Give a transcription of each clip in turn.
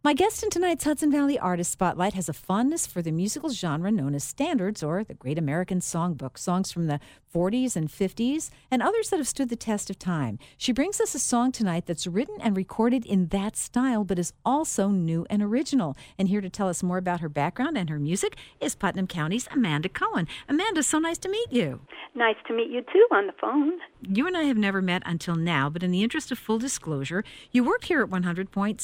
My guest in tonight's Hudson Valley Artist Spotlight has a fondness for the musical genre known as standards, or the Great American Songbook, songs from the 40s and 50s, and others that have stood the test of time. She brings us a song tonight that's written and recorded in that style, but is also new and original. And here to tell us more about her background and her music is Putnam County's Amanda Cohen. Amanda, so nice to meet you. Nice to meet you, too, on the phone. You and I have never met until now, but in the interest of full disclosure, you worked here at 100.7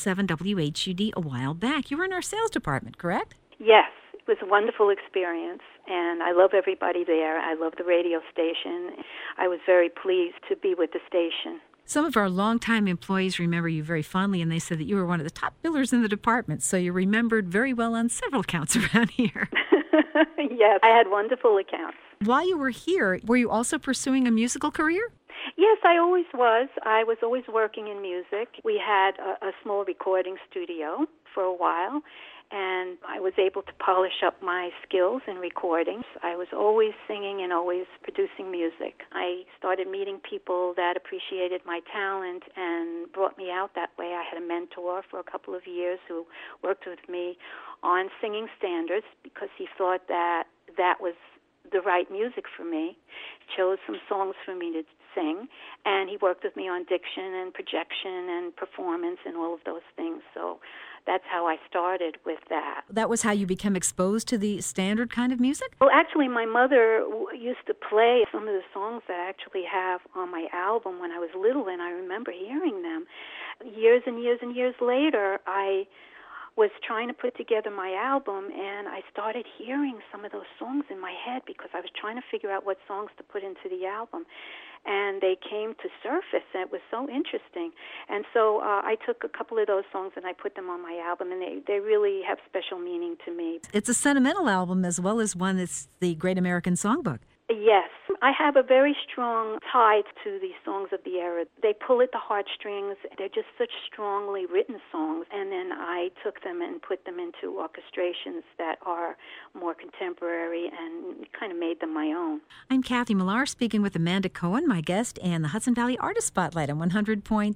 WHUD a while back. You were in our sales department, correct? Yes. It was a wonderful experience, and I love everybody there. I love the radio station. I was very pleased to be with the station. Some of our longtime employees remember you very fondly, and they said that you were one of the top billers in the department, so you're remembered very well on several counts around here. Yes, I had wonderful accounts. While you were here, were you also pursuing a musical career? Yes, I always was. I was always working in music. We had a small recording studio for a while, and I was able to polish up my skills in recordings. I was always singing and always producing music. I started meeting people that appreciated my talent and brought me out that way. I had a mentor for a couple of years who worked with me on singing standards because he thought that that was the right music for me, chose some songs for me to sing, and he worked with me on diction and projection and performance and all of those things. So that's how I started with that. That was how you became exposed to the standard kind of music? Well, actually, my mother used to play some of the songs that I actually have on my album when I was little, and I remember hearing them. Years and years and years later, I was trying to put together my album, and I started hearing some of those songs in my head because I was trying to figure out what songs to put into the album. And they came to surface, and it was so interesting. And so I took a couple of those songs and I put them on my album, and they really have special meaning to me. It's a sentimental album as well as one that's the Great American Songbook. Yes. I have a very strong tie to the songs of the era. They pull at the heartstrings. They're just such strongly written songs. And then I took them and put them into orchestrations that are more contemporary and kind of made them my own. I'm Kathy Millar, speaking with Amanda Cohen, my guest, and the Hudson Valley Artist Spotlight on 100.7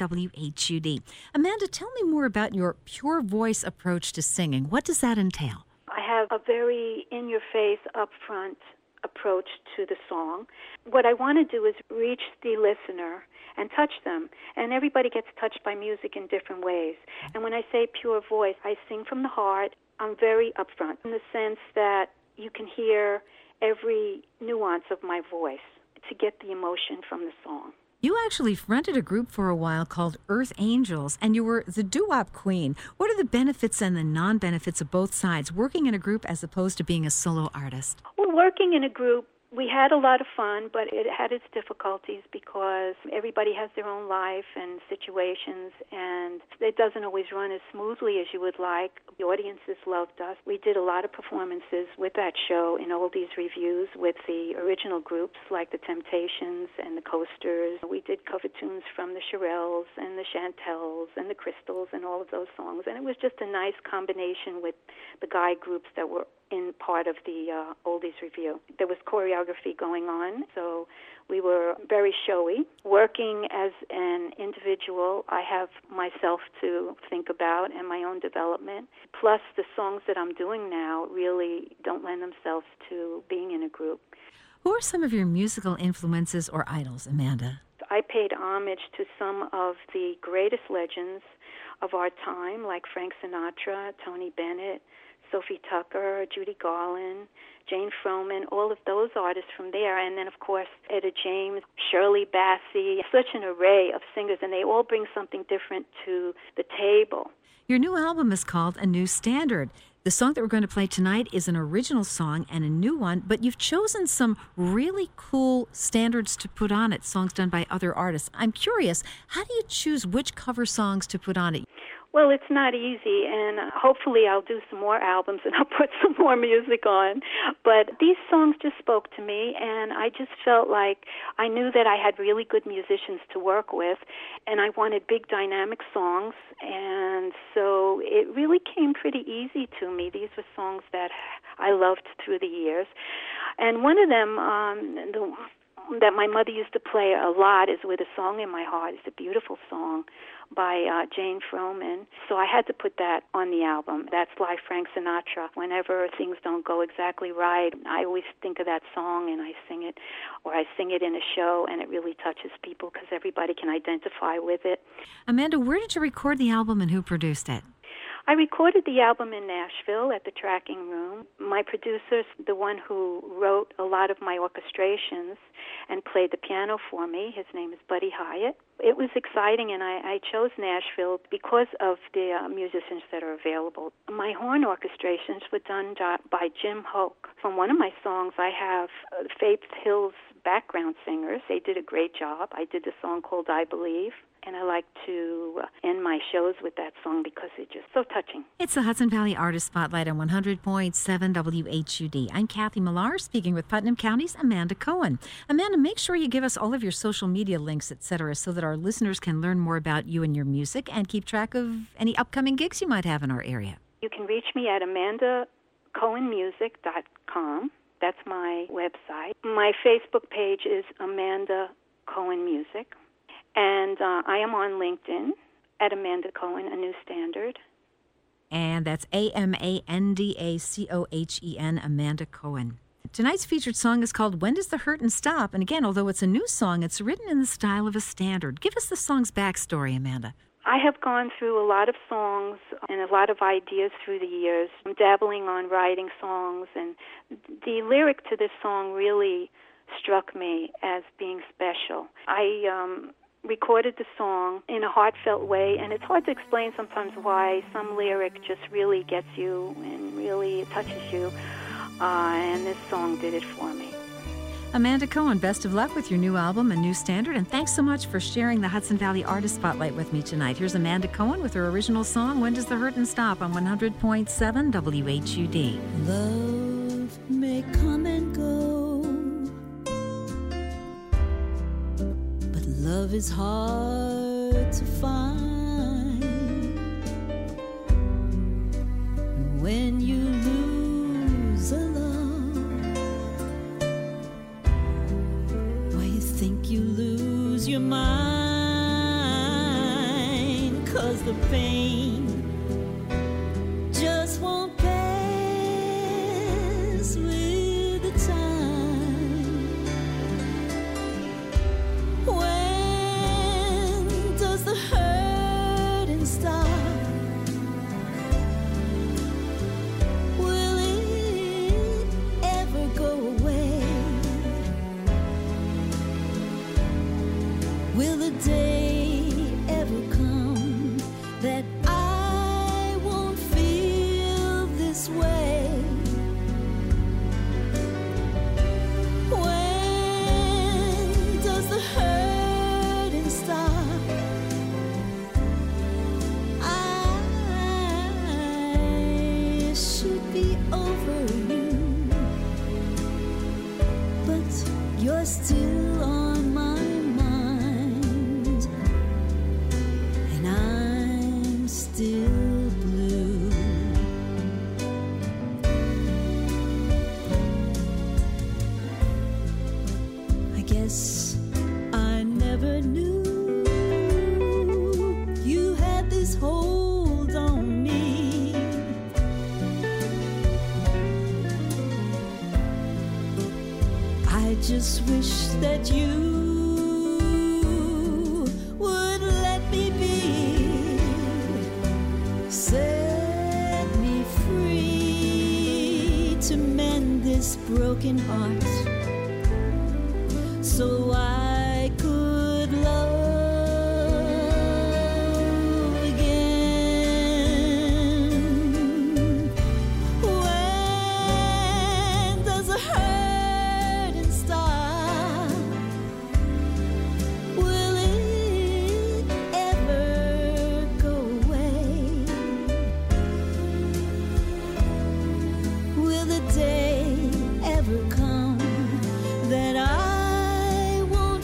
WHUD. Amanda, tell me more about your pure voice approach to singing. What does that entail? I have a very in-your-face, upfront approach to the song. What I want to do is reach the listener and touch them. And everybody gets touched by music in different ways. And when I say pure voice, I sing from the heart. I'm very upfront in the sense that you can hear every nuance of my voice to get the emotion from the song. You actually fronted a group for a while called Earth Angels, and you were the doo-wop queen. What are the benefits and the non-benefits of both sides, working in a group as opposed to being a solo artist? Well, working in a group, we had a lot of fun, but it had its difficulties because everybody has their own life and situations, and it doesn't always run as smoothly as you would like. The audiences loved us. We did a lot of performances with that show in oldies reviews with the original groups like the Temptations and the Coasters. We did cover tunes from the Shirelles and the Chantels and the Crystals and all of those songs, and it was just a nice combination with the guy groups that were in part of the oldies review. There was choreography going on, so we were very showy. Working as an individual, I have myself to think about and my own development. Plus, the songs that I'm doing now really don't lend themselves to being in a group. Who are some of your musical influences or idols, Amanda? I paid homage to some of the greatest legends of our time, like Frank Sinatra, Tony Bennett, Sophie Tucker, Judy Garland, Jane Froman, all of those artists from there. And then, of course, Etta James, Shirley Bassey, such an array of singers, and they all bring something different to the table. Your new album is called A New Standard. The song that we're going to play tonight is an original song and a new one, but you've chosen some really cool standards to put on it, songs done by other artists. I'm curious, how do you choose which cover songs to put on it? Well, it's not easy, and hopefully I'll do some more albums and I'll put some more music on. But these songs just spoke to me, and I just felt like I knew that I had really good musicians to work with, and I wanted big dynamic songs, and so it really came pretty easy to me. These were songs that I loved through the years. And one of them, that my mother used to play a lot is With a Song in My Heart. It's a beautiful song by Jane Froman. So I had to put that on the album. That's like Frank Sinatra. Whenever things don't go exactly right, I always think of that song and I sing it, or I sing it in a show, and it really touches people because everybody can identify with it. Amanda, where did you record the album and who produced it? I recorded the album in Nashville at the Tracking Room. My producer's the one who wrote a lot of my orchestrations and played the piano for me. His name is Buddy Hyatt. It was exciting, and I chose Nashville because of the musicians that are available. My horn orchestrations were done by Jim Hoke. From one of my songs, I have Faith Hill's background singers. They did a great job. I did the song called I Believe. And I like to end my shows with that song because it's just so touching. It's the Hudson Valley Artist Spotlight on 100.7 WHUD. I'm Kathy Millar, speaking with Putnam County's Amanda Cohen. Amanda, make sure you give us all of your social media links, etc., so that our listeners can learn more about you and your music and keep track of any upcoming gigs you might have in our area. You can reach me at amandacohenmusic.com. That's my website. My Facebook page is Amanda Cohen Music. And I am on LinkedIn at Amanda Cohen, A New Standard. And that's AmandaCohen, Amanda Cohen. Tonight's featured song is called When Does the Hurtin' Stop? And again, although it's a new song, it's written in the style of a standard. Give us the song's backstory, Amanda. I have gone through a lot of songs and a lot of ideas through the years. I'm dabbling on writing songs, and the lyric to this song really struck me as being special. I recorded the song in a heartfelt way, and it's hard to explain sometimes why some lyric just really gets you and really touches you, and this song did it for me. Amanda Cohen, best of luck with your new album, A New Standard, and thanks so much for sharing the Hudson Valley Artist Spotlight with me tonight. Here's Amanda Cohen with her original song, When Does the Hurtin' Stop? On 100.7 WHUD. Love may come and go, love is hard to find. When you lose a love, why you think you lose your mind? 'Cause the pain just won't pass with the time. Will the day ever come that I won't feel this way? When does the hurting stop? I should be over you, but you're still on my still blue. I guess I never knew you had this hold on me. I just wish that you would let me be. Set me free to mend this broken heart, so I could love again. When does the hurting stop? Will it ever go away? Will the day ever come that I won't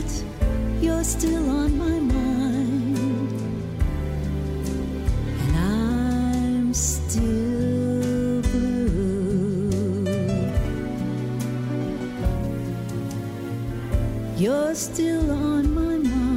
but you're still on my mind, and I'm still blue. You're still on my mind.